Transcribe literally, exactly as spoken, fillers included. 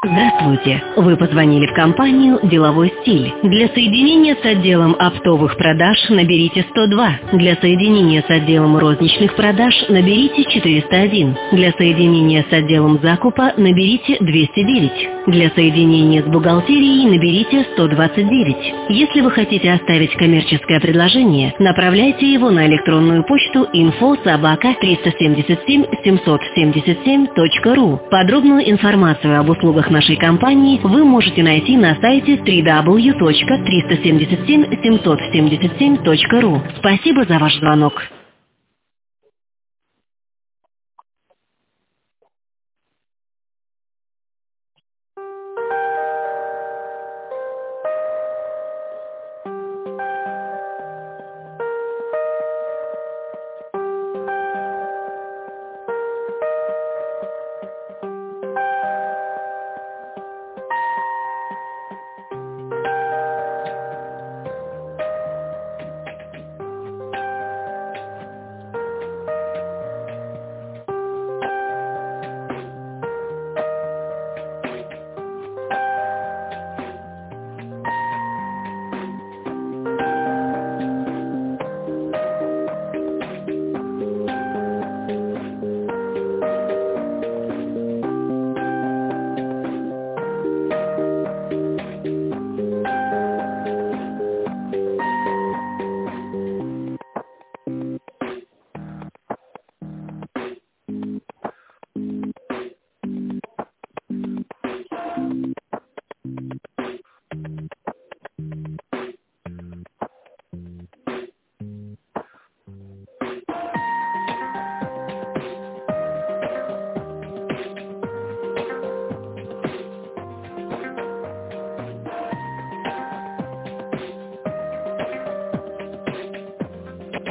Здравствуйте! Вы позвонили в компанию «Деловой стиль». Для соединения с отделом оптовых продаж наберите сто два. Для соединения с отделом розничных продаж наберите четыреста один. Для соединения с отделом закупа наберите двести девять. Для соединения с бухгалтерией наберите сто двадцать девять. Если вы хотите оставить коммерческое предложение, направляйте его на электронную почту инфо собака триста семьдесят семь семьсот семьдесят семь точка ру. Подробную информацию об услугах нашей компании вы можете найти на сайте дабл ю дабл ю дабл ю точка триста семьдесят семь семьсот семьдесят семь точка ру. Спасибо за ваш звонок.